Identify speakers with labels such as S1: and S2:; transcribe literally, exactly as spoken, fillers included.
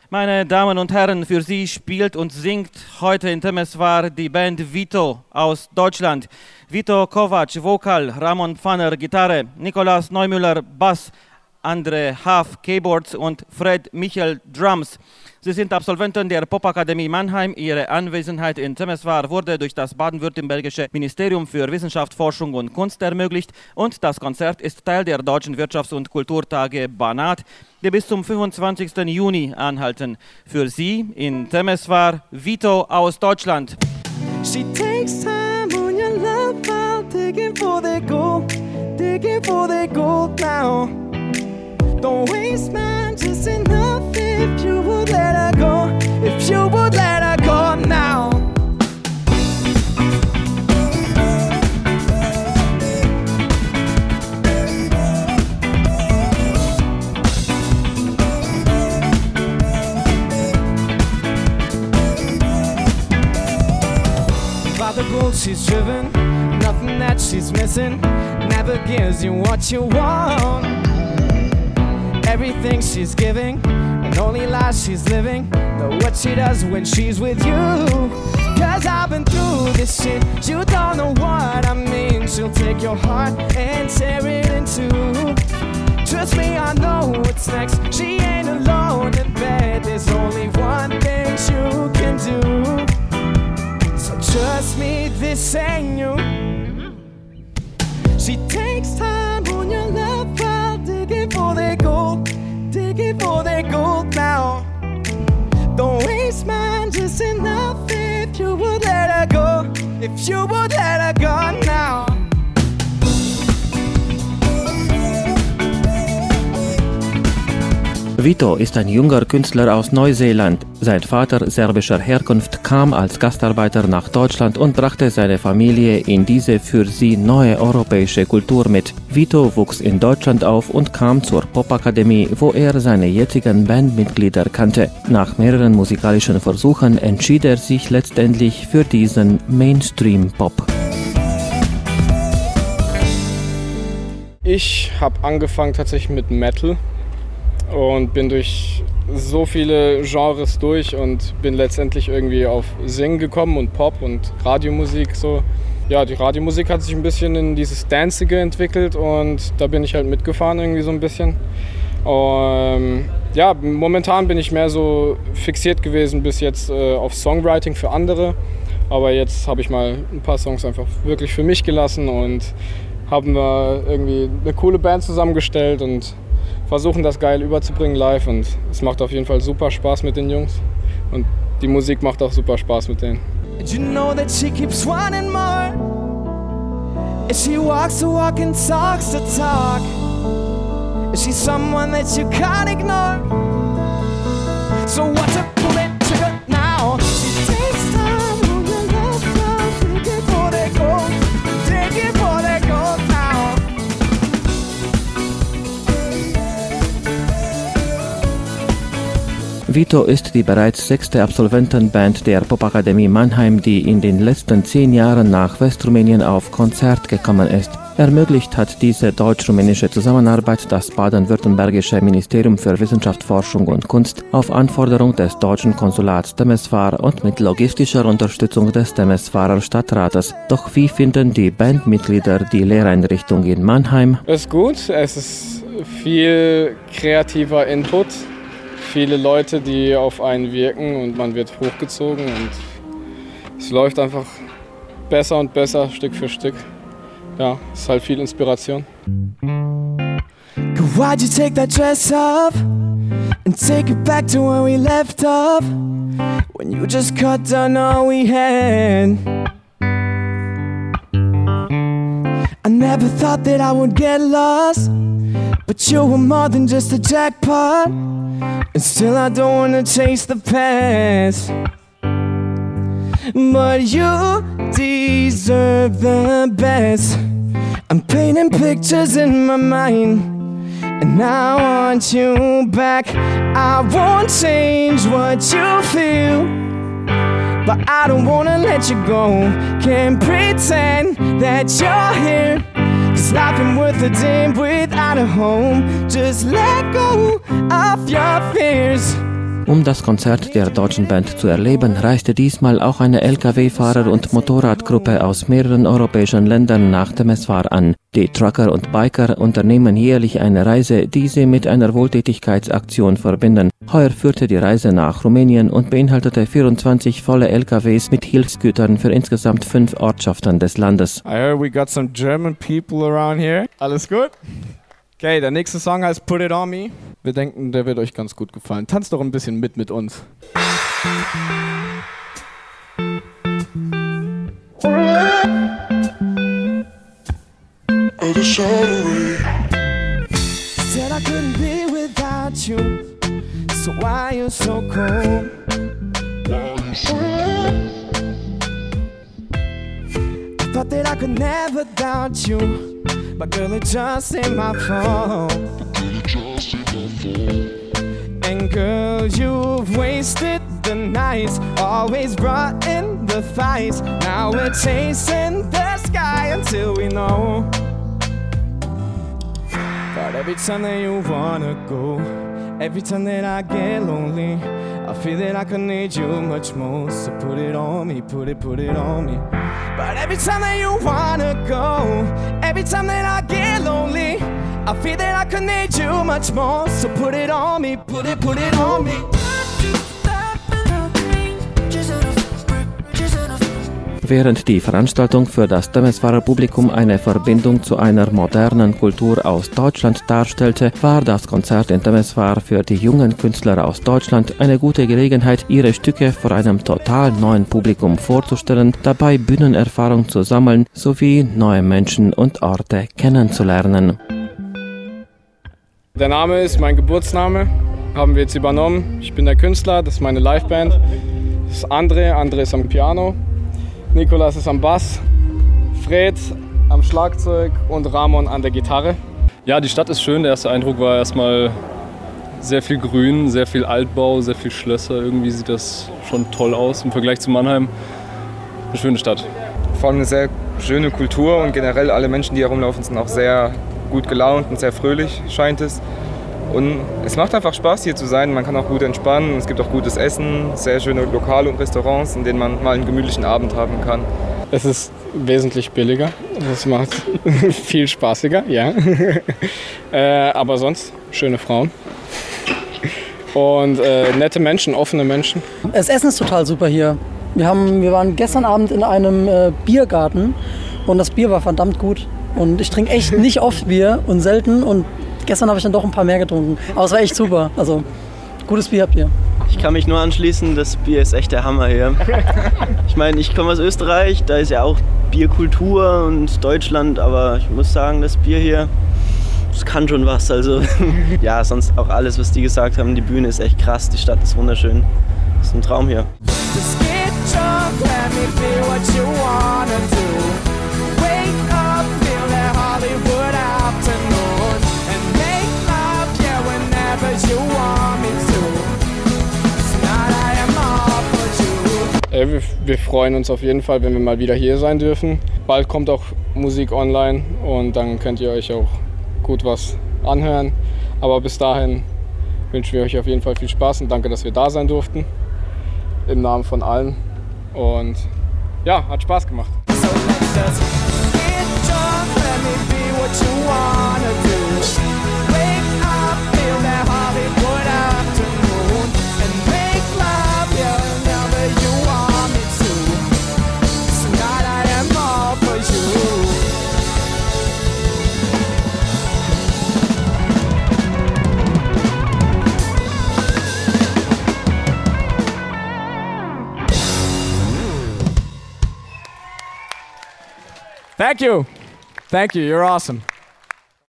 S1: Meine Damen und Herren, für Sie spielt und singt heute in Temeswar die Band Vito aus Deutschland. Vito Kovac, Vokal, Ramon Pfanner, Gitarre, Nikolaus Neumüller, Bass, Andre Haaf, Keyboards und Fred Michel, Drums. Sie sind Absolventen der Popakademie Mannheim. Ihre Anwesenheit in Temeswar wurde durch das baden-württembergische Ministerium für Wissenschaft, Forschung und Kunst ermöglicht und das Konzert ist Teil der Deutschen Wirtschafts- und Kulturtage Banat, die bis zum fünfundzwanzigsten Juni anhalten. Für Sie in Temeswar Vito aus Deutschland.
S2: She takes time on your love file, digging for their gold, digging for their gold now. Don't waste mine, just enough if you would let her go, if you would let her go now. By the gold she's driven, nothing that she's missing, never gives you what you want. Everything she's giving, and only lies she's living. Know what she does when she's with you. Cause I've been through this shit, you don't know what I mean. She'll take your heart and tear it in two. Trust me, I know what's next. She ain't alone in bed, there's only one thing you can do. So trust me, this ain't you. She takes time on your love file, digging for their gold, digging for their gold now. Don't waste mine, just enough if you would let her go, if you would let her go now.
S3: Vito ist ein junger Künstler aus Neuseeland. Sein Vater serbischer Herkunft kam als Gastarbeiter nach Deutschland und brachte seine Familie in diese für sie neue europäische Kultur mit. Vito wuchs in Deutschland auf und kam zur Popakademie, wo er seine jetzigen Bandmitglieder kannte. Nach mehreren musikalischen Versuchen entschied er sich letztendlich für diesen Mainstream-Pop.
S4: Ich habe angefangen tatsächlich mit Metal und bin durch so viele Genres durch und bin letztendlich irgendwie auf Singen gekommen und Pop und Radiomusik so. Ja, die Radiomusik hat sich ein bisschen in dieses Dancige entwickelt und da bin ich halt mitgefahren irgendwie so ein bisschen. Und ja, momentan bin ich mehr so fixiert gewesen bis jetzt äh, auf Songwriting für andere, aber jetzt habe ich mal ein paar Songs einfach wirklich für mich gelassen und haben wir irgendwie eine coole Band zusammengestellt und versuchen das geil überzubringen live und es macht auf jeden Fall super Spaß mit den Jungs und die Musik macht auch super Spaß mit denen.
S2: You know that she keeps wanting more, and she walks the walk and talks the talk. She's someone that you can't ignore, so what's a bullet trigger now? She takes time on your love file, digging for that gold, digging for that gold now.
S3: Vito ist die bereits sechste Absolventenband der Popakademie Mannheim, die in den letzten zehn Jahren nach Westrumänien auf Konzert gekommen ist. Ermöglicht hat diese deutsch-rumänische Zusammenarbeit das baden-württembergische Ministerium für Wissenschaft, Forschung und Kunst auf Anforderung des deutschen Konsulats Temeswar und mit logistischer Unterstützung des Temeswarer Stadtrates. Doch wie finden die Bandmitglieder die Lehreinrichtung in Mannheim?
S4: Es ist gut, es ist viel kreativer Input. Viele Leute, die auf einen wirken und man wird hochgezogen und es läuft einfach besser und besser, Stück für Stück. Ja, es ist halt viel Inspiration.
S2: Why'd you take that dress off and take it back to where we left off when you just cut down all we had? I never thought that I would get lost, but you were more than just a jackpot. And still I don't wanna chase the past, but you deserve the best. I'm painting pictures in my mind, and I want you back. I won't change what you feel, but I don't wanna let you go. Can't pretend that you're here, 'cause life ain't worth a damn without a home. Just let go of your fears.
S3: Um das Konzert der deutschen Band zu erleben, reiste diesmal auch eine L K W-Fahrer- und Motorradgruppe aus mehreren europäischen Ländern nach Temeswar an. Die Trucker und Biker unternehmen jährlich eine Reise, die sie mit einer Wohltätigkeitsaktion verbinden. Heuer führte die Reise nach Rumänien und beinhaltete vierundzwanzig volle L K Ws mit Hilfsgütern für insgesamt fünf Ortschaften des Landes.
S2: I heard we got some German people around here. Alles gut? Okay, der nächste Song heißt Put It On Me. Wir denken, der wird euch ganz gut gefallen. Tanzt doch ein bisschen mit mit uns. Said I couldn't be without you, so why you so cold? I thought that I could never doubt you, but girl, it just ain't my fault. And girl, you've wasted the nights, always brought in the fights. Now we're chasing the sky until we know. But every time that you wanna go, every time that I get lonely, I feel that I could need you much more. So put it on me, put it, put it on me. But every time that you wanna go, every time that I get lonely, I feel that I could need you much more. So put it on me, put it, put it on me.
S3: Während die Veranstaltung für das Temeswarer Publikum eine Verbindung zu einer modernen Kultur aus Deutschland darstellte, war das Konzert in Temeswar für die jungen Künstler aus Deutschland eine gute Gelegenheit, ihre Stücke vor einem total neuen Publikum vorzustellen, dabei Bühnenerfahrung zu sammeln sowie neue Menschen und Orte kennenzulernen.
S4: Der Name ist mein Geburtsname, haben wir jetzt übernommen. Ich bin der Künstler, das ist meine Liveband. Das ist André, André ist am Piano. Nikolas ist am Bass, Fred am Schlagzeug und Ramon an der Gitarre.
S5: Ja, die Stadt ist schön. Der erste Eindruck war erstmal sehr viel Grün, sehr viel Altbau, sehr viel Schlösser. Irgendwie sieht das schon toll aus im Vergleich zu Mannheim. Eine schöne Stadt.
S6: Vor allem eine sehr schöne Kultur und generell alle Menschen, die hier rumlaufen, sind auch sehr gut gelaunt und sehr fröhlich, scheint es. Und es macht einfach Spaß, hier zu sein. Man kann auch gut entspannen. Es gibt auch gutes Essen, sehr schöne Lokale und Restaurants, in denen man mal einen gemütlichen Abend haben kann.
S4: Es ist wesentlich billiger. Das macht viel spaßiger, ja. äh, aber sonst schöne Frauen. Und äh, nette Menschen, offene Menschen.
S7: Das Essen ist total super hier. Wir, haben, wir waren gestern Abend in einem äh, Biergarten und das Bier war verdammt gut. Und ich trinke echt nicht oft Bier und selten und gestern habe ich dann doch ein paar mehr getrunken. Aber es war echt super. Also, gutes Bier habt ihr.
S8: Ich kann mich nur anschließen, das Bier ist echt der Hammer hier. Ich meine, ich komme aus Österreich, da ist ja auch Bierkultur und Deutschland, aber ich muss sagen, das Bier hier, das kann schon was. Also, ja, sonst auch alles, was die gesagt haben, die Bühne ist echt krass, die Stadt ist wunderschön. Das ist ein Traum hier.
S4: Wir, wir freuen uns auf jeden Fall, wenn wir mal wieder hier sein dürfen. Bald kommt auch Musik online und dann könnt ihr euch auch gut was anhören. Aber bis dahin wünschen wir euch auf jeden Fall viel Spaß und danke, dass wir da sein durften. Im Namen von allen. Und ja, hat Spaß gemacht. So let's just get drunk, let me be what you wanna do. Wake up, feel that Hollywood afternoon and make love, yeah, whenever you want me to. Tonight I am all for you.
S2: Thank you. Thank you. You're awesome.